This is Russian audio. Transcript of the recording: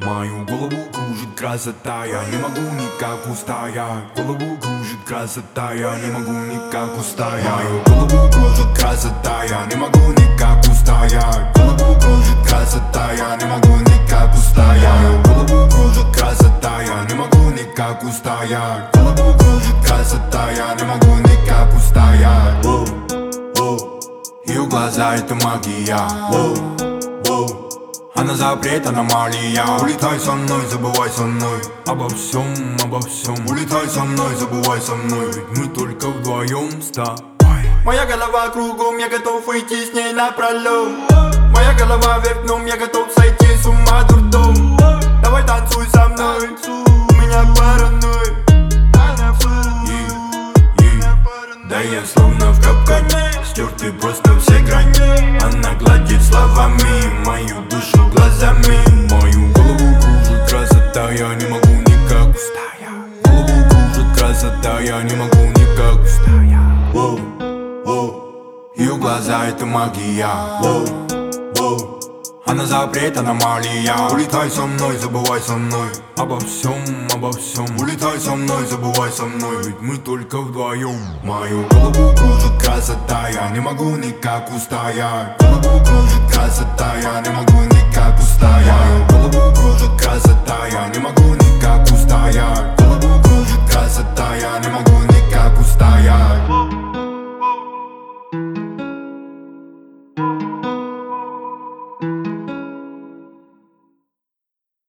Мою голову кружит красота, я не могу никак устоять. Голову кружит красота, я не могу никак устоять. Мою голову кружит красота, я не могу никак устоять. Голову кружит красота, я не могу никак устоять. Мою голову кружит красота, я не могу никак устоять. Голову кружит красота, я не могу никак устоять. Ее глаза — это магия. Она запрет, аномалия. Улетай со мной, забывай со мной обо всем, обо всем. Улетай со мной, забывай со мной, ведь мы только вдвоем с тобой. Моя голова кругом, я готов выйти с ней напролом. Моя голова вверх дном, я готов сойти с ума дурдом. Давай танцуй со мной, у меня паранойя. Да я словно в капкане, стерты просто все грани. Она гладит словами мою душу глазами. Мою голову кружит красота, я не могу никак устоять. Голову кружит красота, я не могу никак устоять. Ее глаза — это магия. Она запрет, аномалия. Улетай со мной, забывай со мной обо всем, обо всем. Улетай со мной, забывай со мной, ведь мы только вдвоем. Мою голову кружит красота, я не могу никак устоять. Голову кружит красота, я не могу никак устоять. Мою голову кружит красота, я не могу никак устоять. Голову кружит красота, я не могу никак устоять.